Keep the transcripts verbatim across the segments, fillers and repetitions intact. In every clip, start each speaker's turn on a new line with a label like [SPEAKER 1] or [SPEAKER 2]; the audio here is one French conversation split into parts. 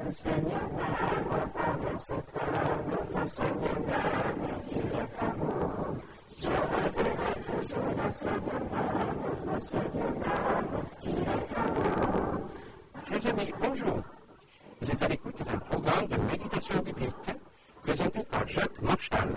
[SPEAKER 1] Chers amis, bonjour. Vous êtes à l'écoute d'un programme de méditation biblique présenté par Jacques Marchal.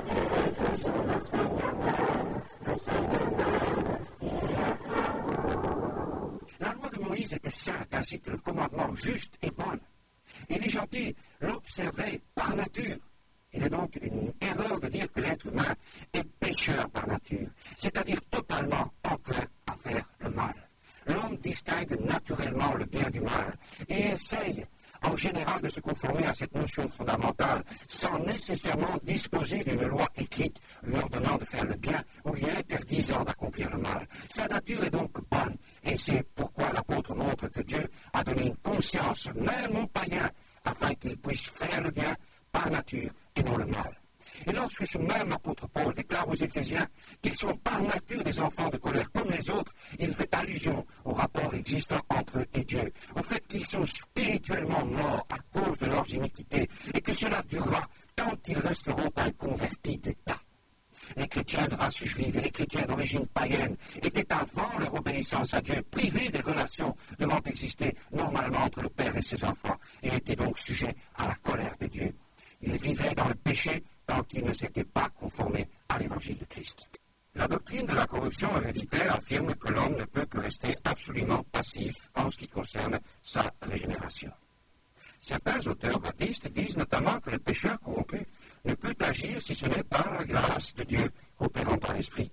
[SPEAKER 1] La loi de Moïse était sainte ainsi que le commandement juste et bon. Et les gentils l'observaient par nature. Il est donc une erreur de dire que l'être humain est pécheur par nature, c'est-à-dire totalement enclin à faire le mal. L'homme distingue naturellement le bien du mal et essaye en général de se conformer à cette notion fondamentale sans nécessairement disposer d'une loi écrite lui ordonnant de faire le bien ou lui interdisant d'accomplir le mal. Sa nature est donc bonne et c'est pourquoi l'apôtre montre que Dieu a donné une conscience même aux païens afin qu'ils puissent faire le bien par nature et non le mal. Et lorsque ce même apôtre Paul déclare aux Éphésiens qu'ils sont par nature des enfants de colère comme les autres, il fait allusion au rapport existant entre eux et Dieu, au fait qu'ils sont spirituellement morts à cause de leurs iniquités et que cela durera tant qu'ils resteront inconvertis d'État. Les chrétiens de race juive et les chrétiens d'origine païenne étaient avant leur obéissance à Dieu privés des relations devant exister normalement entre le Père et ses enfants et étaient donc sujets à la colère de Dieu. Ils vivaient dans le péché tant qu'ils ne s'étaient pas conformés à l'évangile de Christ. La doctrine de la corruption héréditaire affirme que l'homme ne peut que rester absolument passif en ce qui concerne sa régénération. Certains auteurs baptistes disent notamment que le pécheur corrompu ne peut agir si ce n'est par la grâce de Dieu opérant par l'Esprit.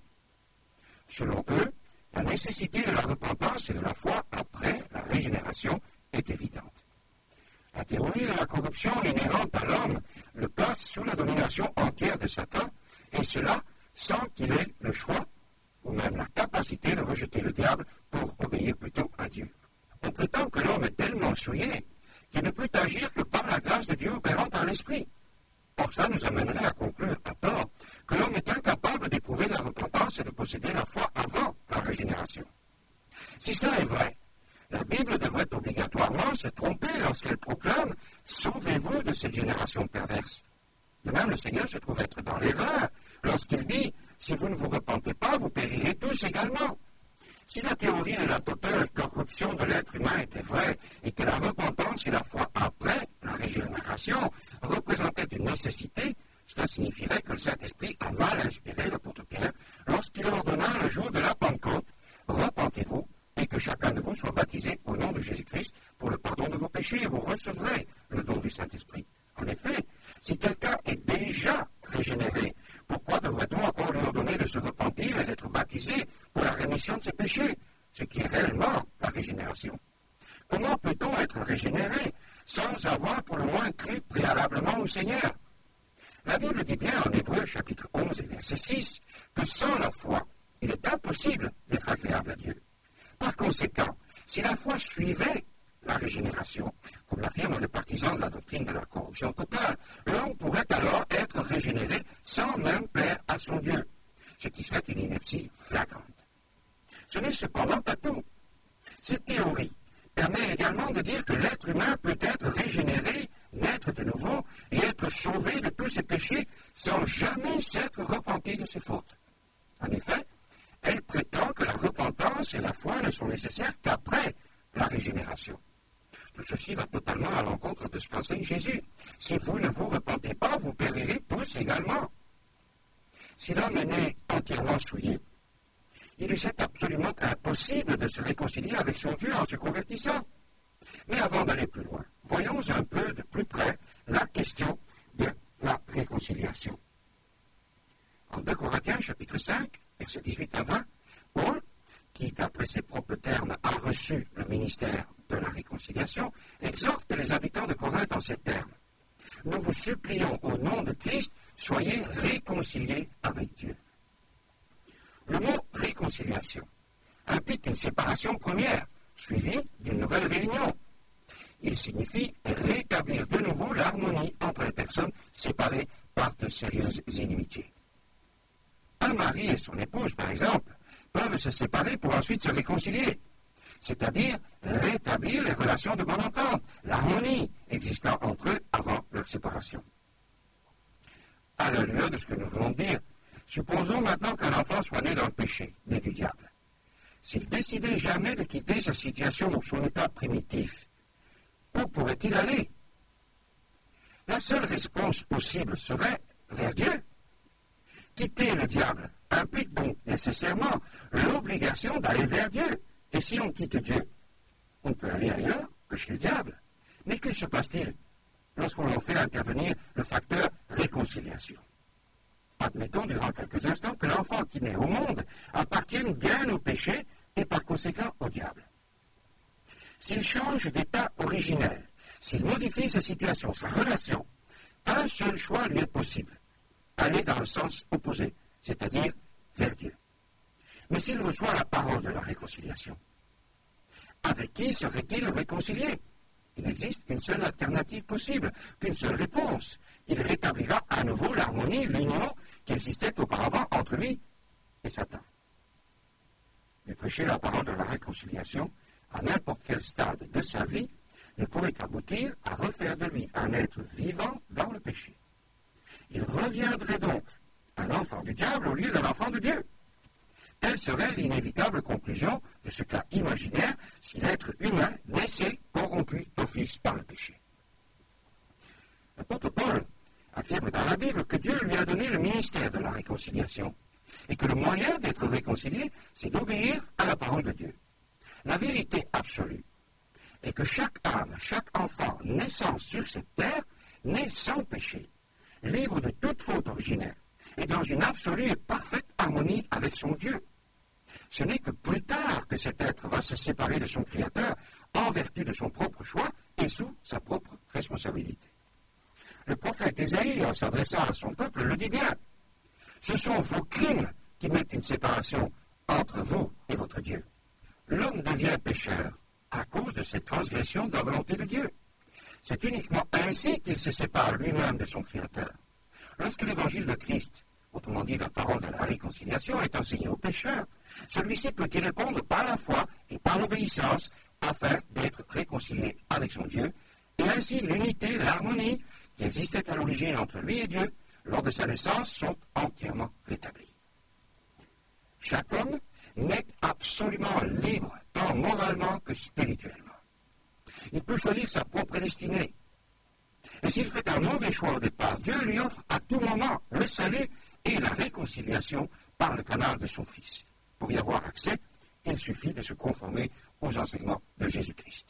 [SPEAKER 1] Selon eux, la nécessité de la repentance et de la foi après la régénération est évidente. La théorie de la corruption inhérente à l'homme le place sous la domination entière de Satan, et cela sans qu'il ait le choix ou même la capacité de rejeter le diable pour obéir plutôt à Dieu. On prétend que l'homme est tellement souillé qu'il ne peut agir que par la grâce de Dieu opérant par l'Esprit. Or, ça nous amènerait à conclure à tort que l'homme est incapable d'éprouver la repentance et de posséder la foi avant la régénération. Si cela est vrai, la Bible devrait obligatoirement se tromper lorsqu'elle proclame « Sauvez-vous de cette génération perverse ». De même, le Seigneur se trouve être dans l'erreur lorsqu'il dit « Si vous ne vous repentez pas, vous périrez tous également ». Si la théorie de la totale corruption de l'être humain était vraie et que la repentance et la foi après la régénération représentaient une nécessité, cela signifierait que le Saint-Esprit a mal inspiré l'apôtre Pierre lorsqu'il ordonna le jour de la Pentecôte « Repentez-vous » et que chacun de vous soit baptisé au nom de Jésus-Christ pour le pardon de vos péchés et vous recevrez le don du Saint-Esprit. En effet, si quelqu'un est déjà régénéré, pourquoi devrait-on encore lui ordonner de se repentir et d'être baptisé pour la rémission de ses péchés, ce qui est réellement la régénération? Comment peut-on être régénéré sans avoir pour le moins cru préalablement au Seigneur? La Bible dit bien en Hébreux chapitre onze et verset six que sans la foi, il est impossible d'être agréable à Dieu. Par conséquent, si la foi suivait la régénération, comme l'affirment les partisans de la doctrine de la corruption totale, l'homme pourrait alors être régénéré sans même plaire à son Dieu, ce qui serait une ineptie flagrante. Ce n'est cependant pas tout. Cette théorie permet également de dire que l'être humain peut être régénéré, naître de nouveau et être sauvé de tous ses péchés sans jamais s'être repenti de ses fautes. En effet, elle prétend que la repentance et la foi ne sont nécessaires qu'après la régénération. Tout ceci va totalement à l'encontre de ce qu'enseigne Jésus. Si vous ne vous repentez pas, vous périrez tous également. Si l'homme est né entièrement souillé, il lui est absolument impossible de se réconcilier avec son Dieu en se convertissant. Mais avant d'aller plus loin, voyons un peu de plus près la question de la réconciliation. En deux Corinthiens, chapitre cinq, versets dix-huit à vingt, Paul, qui, d'après ses propres termes, a reçu le ministère de la réconciliation, exhorte les habitants de Corinthe en ces termes. Nous vous supplions au nom de Christ, soyez réconciliés avec Dieu. Le mot réconciliation implique une séparation première, suivie d'une nouvelle réunion. Il signifie rétablir de nouveau l'harmonie entre les personnes séparées par de sérieuses inimitiés. Un mari et son épouse, par exemple, peuvent se séparer pour ensuite se réconcilier, c'est-à-dire rétablir les relations de bonne entente, l'harmonie et existant entre eux avant leur séparation. À la lueur de ce que nous venons de dire, supposons maintenant qu'un enfant soit né dans le péché, né du diable. S'il décidait jamais de quitter sa situation ou son état primitif, où pourrait-il aller? La seule réponse possible serait vers Dieu. Quitter le diable implique donc nécessairement l'obligation d'aller vers Dieu. Et si on quitte Dieu, on peut aller ailleurs que chez le diable. Mais que se passe-t-il lorsqu'on en fait intervenir le facteur réconciliation? Admettons durant quelques instants que l'enfant qui naît au monde appartienne bien au péché et par conséquent au diable. S'il change d'état originel, s'il modifie sa situation, sa relation, un seul choix lui est possible, aller dans le sens opposé, c'est-à-dire vers Dieu. Mais s'il reçoit la parole de la réconciliation, avec qui serait-il réconcilié? Il n'existe qu'une seule alternative possible, qu'une seule réponse. Il rétablira à nouveau l'harmonie, l'union qui existait auparavant entre lui et Satan. Mais prêcher la parole de la réconciliation à n'importe quel stade de sa vie ne pourrait qu'aboutir à refaire de lui un être vivant dans le péché. Il reviendrait donc un enfant du diable au lieu d'un enfant de Dieu. Telle serait l'inévitable conclusion de ce cas imaginaire si l'être humain naissait corrompu d'office par le péché. L'apôtre Paul affirme dans la Bible que Dieu lui a donné le ministère de la réconciliation et que le moyen d'être réconcilié, c'est d'obéir à la parole de Dieu. La vérité absolue est que chaque âme, chaque enfant naissant sur cette terre naît sans péché, libre de toute faute originelle et dans une absolue et parfaite harmonie avec son Dieu. Ce n'est que plus tard que cet être va se séparer de son Créateur en vertu de son propre choix et sous sa propre responsabilité. Le prophète Ésaïe, en s'adressant à son peuple, le dit bien. Ce sont vos crimes qui mettent une séparation entre vous et votre Dieu. L'homme devient pécheur à cause de cette transgression de la volonté de Dieu. C'est uniquement ainsi qu'il se sépare lui-même de son Créateur. Lorsque l'évangile de Christ, autrement dit la parole de la réconciliation, est enseigné au pécheur, celui-ci peut y répondre par la foi et par l'obéissance afin d'être réconcilié avec son Dieu, et ainsi l'unité, l'harmonie qui existait à l'origine entre lui et Dieu lors de sa naissance sont entièrement rétablies. Chaque homme n'est absolument libre, tant moralement que spirituellement. Il peut choisir sa propre destinée. Et s'il fait un mauvais choix au départ, Dieu lui offre à tout moment le salut et la réconciliation par le canal de son Fils. Pour y avoir accès, il suffit de se conformer aux enseignements de Jésus-Christ.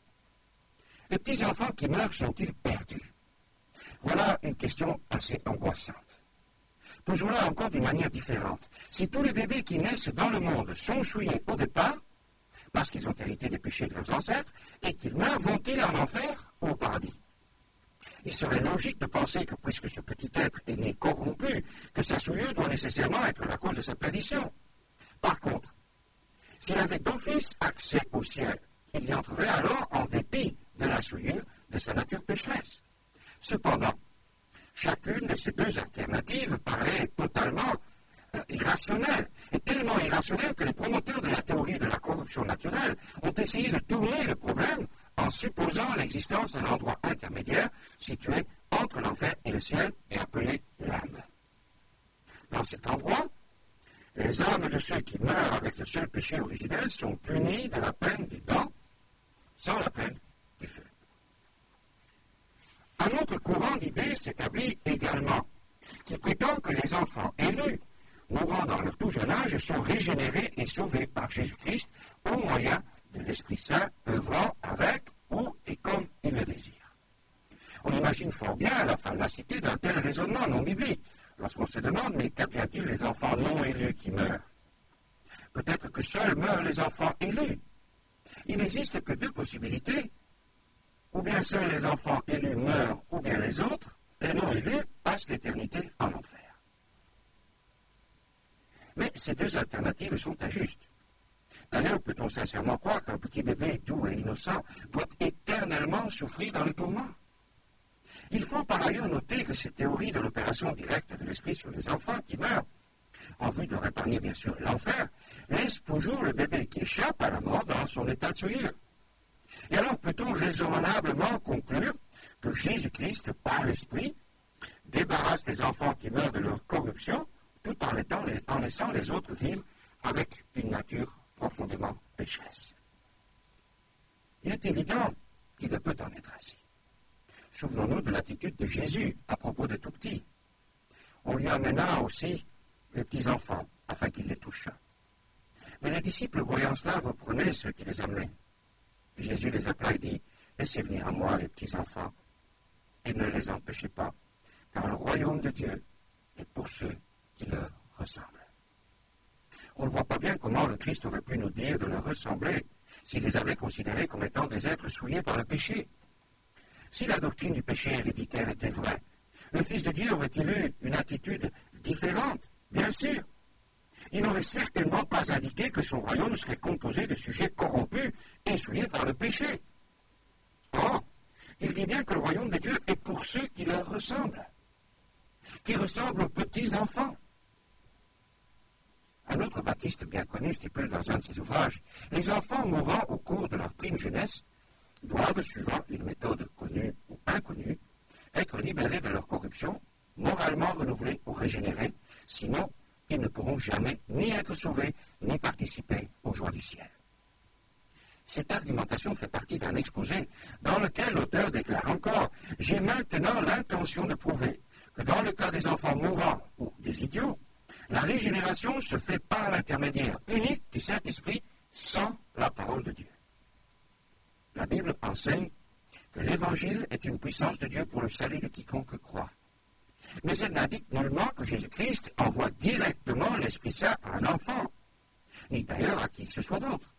[SPEAKER 1] Les petits-enfants qui meurent sont-ils perdus? Voilà une question assez angoissante. Posons-la encore d'une manière différente. Si tous les bébés qui naissent dans le monde sont souillés au départ, parce qu'ils ont hérité des péchés de leurs ancêtres, et qu'ils meurent, vont-ils en enfer ou au paradis? Il serait logique de penser que puisque ce petit être est né corrompu, que sa souillure doit nécessairement être la cause de sa perdition. Par contre, s'il avait d'office accès au ciel, il y entrerait alors en dépit de la souillure de sa nature pécheresse. Cependant, chacune de ces deux alternatives paraît totalement euh, irrationnelle, et tellement irrationnelle que les promoteurs de la théorie de la corruption naturelle ont essayé de tourner le problème en supposant l'existence d'un endroit intermédiaire situé entre l'enfer et le ciel et appelé l'âme. Dans cet endroit, les âmes de ceux qui meurent avec le seul péché originel sont punies de la peine du dent sans la peine du feu. Un autre courant d'idées s'établit également, qui prétend que les enfants élus, mourant dans leur tout jeune âge, sont régénérés et sauvés par Jésus-Christ au moyen de l'Esprit Saint œuvrant avec, où et comme il le désire. On imagine fort bien la fallacité d'un tel raisonnement non biblique, lorsqu'on se demande, mais qu'advient-il des enfants non élus qui meurent? Peut-être que seuls meurent les enfants élus. Il n'existe que deux possibilités. Ou bien seuls les enfants élus meurent, ou bien les autres, les non élus, passent l'éternité en enfer. Mais ces deux alternatives sont injustes. D'ailleurs, peut-on sincèrement croire qu'un petit bébé doux et innocent doit éternellement souffrir dans le tourment? Il faut par ailleurs noter que ces théories de l'opération directe de l'esprit sur les enfants qui meurent, en vue de répargner bien sûr l'enfer, laissent toujours le bébé qui échappe à la mort dans son état de souillure. Et alors peut-on raisonnablement conclure que Jésus-Christ, par l'Esprit, débarrasse les enfants qui meurent de leur corruption, tout en, étant, en laissant les autres vivre avec une nature profondément pécheresse. Il est évident qu'il ne peut en être ainsi. Souvenons-nous de l'attitude de Jésus à propos des tout-petits. On lui amena aussi les petits-enfants, afin qu'il les touchât. Mais les disciples, voyant cela, reprenaient ceux qui les amenaient. Et Jésus les appela et dit, « Laissez venir à moi les petits-enfants, et ne les empêchez pas, car le royaume de Dieu est pour ceux qui leur ressemblent. » On ne voit pas bien comment le Christ aurait pu nous dire de leur ressembler s'il les avait considérés comme étant des êtres souillés par le péché. Si la doctrine du péché héréditaire était vraie, le Fils de Dieu aurait-il eu une attitude différente? Bien sûr. Il n'aurait certainement pas indiqué que son royaume serait composé de sujets corrompus et souillés par le péché. Or, il dit bien que le royaume de Dieu est pour ceux qui leur ressemblent, qui ressemblent aux petits-enfants. Un autre baptiste bien connu stipule dans un de ses ouvrages, « Les enfants mourant au cours de leur prime jeunesse doivent, suivant une méthode connue ou inconnue, être libérés de leur corruption, moralement renouvelés ou régénérés, sinon ils ne pourront jamais ni être sauvés, ni participer aux joies du ciel. » Cette argumentation fait partie d'un exposé dans lequel l'auteur déclare encore « J'ai maintenant l'intention de prouver que dans le cas des enfants mourants ou des idiots, la régénération se fait par l'intermédiaire unique du Saint-Esprit sans la parole de Dieu. La Bible enseigne que l'Évangile est une puissance de Dieu pour le salut de quiconque croit. Mais elle n'indique nullement que Jésus-Christ envoie directement l'Esprit Saint à un enfant, ni d'ailleurs à qui que ce soit d'autre.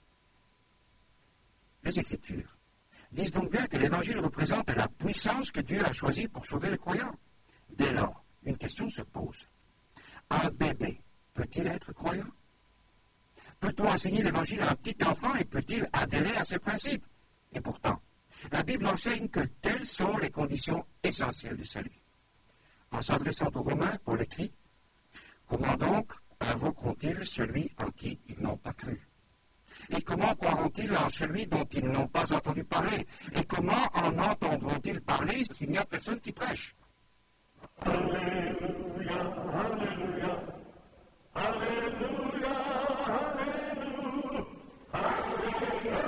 [SPEAKER 1] Les Écritures disent donc bien que l'Évangile représente la puissance que Dieu a choisie pour sauver les croyants. Dès lors, une question se pose. Un bébé peut-il être croyant? Peut-on enseigner l'Évangile à un petit enfant et peut-il adhérer à ses principes? Et pourtant, la Bible enseigne que telles sont les conditions essentielles du salut. En s'adressant aux Romains, Paul écrit « Comment donc invoqueront-ils celui en qui ils n'ont pas cru? Et comment croiront-ils en celui dont ils n'ont pas entendu parler? Et comment en entendront-ils parler s'il n'y a personne qui prêche? » Alléluia, Alléluia, Alléluia, Alléluia,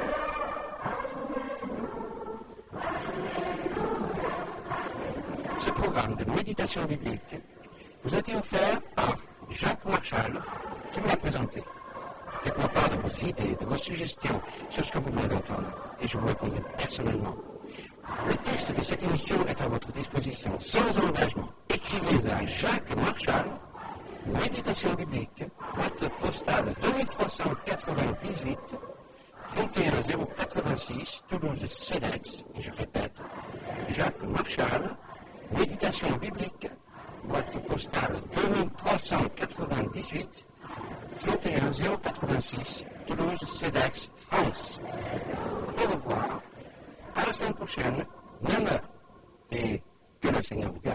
[SPEAKER 1] Alléluia. Ce programme de méditation biblique vous a été offert par Jacques Marchal, qui vous l'a présenté. Faites-moi part de vos idées, de vos suggestions sur ce que vous venez d'entendre, et je vous répondrai personnellement. Le texte de cette émission est à votre disposition sans engagement. Écrivez à Jacques Marchal, Méditation biblique, boîte postale deux mille trois cent quatre-vingt-dix-huit, trente et un zéro quatre-vingt-six, Toulouse CEDEX, et je répète, Jacques Marchal, Méditation biblique, boîte postale deux mille trois cent quatre-vingt-dix-huit, trente et un zéro quatre-vingt-six, Toulouse CEDEX, France. Au revoir. À la semaine prochaine, même heure, et que le Seigneur vous garde.